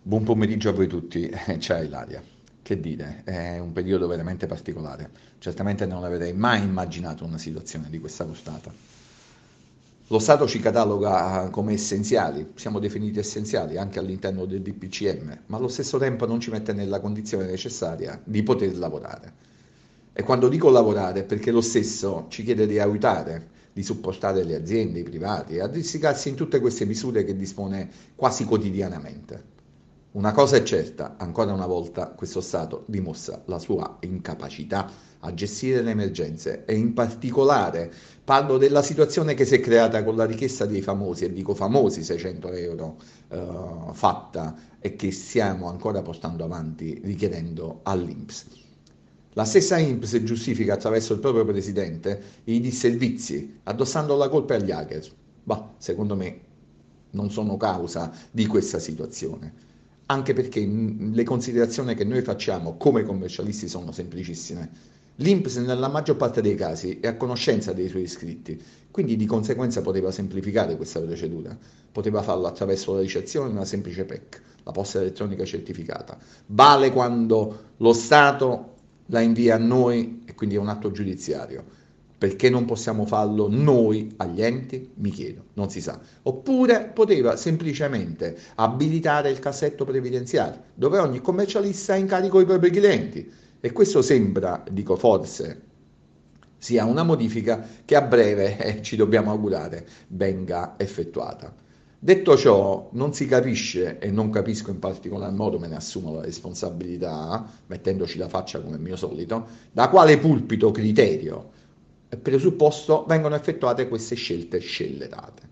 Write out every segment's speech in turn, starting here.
Buon pomeriggio a voi tutti, ciao Ilaria. Che dire, è un periodo veramente particolare. Certamente non avrei mai immaginato una situazione di questa portata. Lo Stato ci cataloga come essenziali, siamo definiti essenziali anche all'interno del DPCM, ma allo stesso tempo non ci mette nella condizione necessaria di poter lavorare. E quando dico lavorare è perché lo stesso ci chiede di aiutare, di supportare le aziende, i privati, e a districarsi in tutte queste misure che dispone quasi quotidianamente. Una cosa è certa, ancora una volta questo Stato dimostra la sua incapacità a gestire le emergenze e in particolare parlo della situazione che si è creata con la richiesta dei famosi, e dico famosi 600 euro fatta e che stiamo ancora portando avanti richiedendo all'INPS. La stessa INPS giustifica attraverso il proprio presidente i disservizi, addossando la colpa agli hacker. Bah, secondo me non sono causa di questa situazione. Anche perché le considerazioni che noi facciamo come commercialisti sono semplicissime. L'INPS nella maggior parte dei casi è a conoscenza dei suoi iscritti, quindi di conseguenza poteva semplificare questa procedura. Poteva farlo attraverso la ricezione di una semplice PEC, la posta elettronica certificata. Vale quando lo Stato la invia a noi e quindi è un atto giudiziario. Perché non possiamo farlo noi agli enti? Mi chiedo, non si sa. Oppure poteva semplicemente abilitare il cassetto previdenziale, dove ogni commercialista ha in carico i propri clienti. E questo sembra, dico forse, sia una modifica che a breve, ci dobbiamo augurare, venga effettuata. Detto ciò, non si capisce, e non capisco in particolar modo, me ne assumo la responsabilità, mettendoci la faccia come mio solito, da quale pulpito, criterio e presupposto vengono effettuate queste scelte scellerate.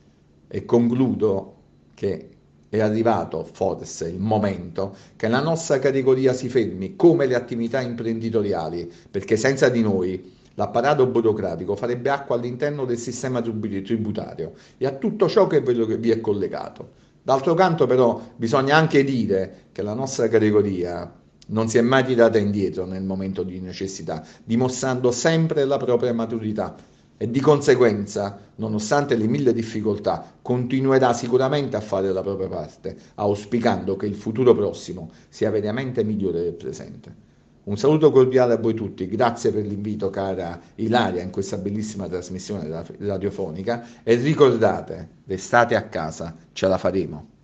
E concludo che è arrivato forse il momento che la nostra categoria si fermi come le attività imprenditoriali, perché senza di noi l'apparato burocratico farebbe acqua all'interno del sistema tributario e a tutto ciò che vi è collegato. D'altro canto però bisogna anche dire che la nostra categoria non si è mai tirata indietro nel momento di necessità, dimostrando sempre la propria maturità e di conseguenza, nonostante le mille difficoltà, continuerà sicuramente a fare la propria parte, auspicando che il futuro prossimo sia veramente migliore del presente. Un saluto cordiale a voi tutti, grazie per l'invito cara Ilaria in questa bellissima trasmissione radiofonica e ricordate, restate a casa, ce la faremo.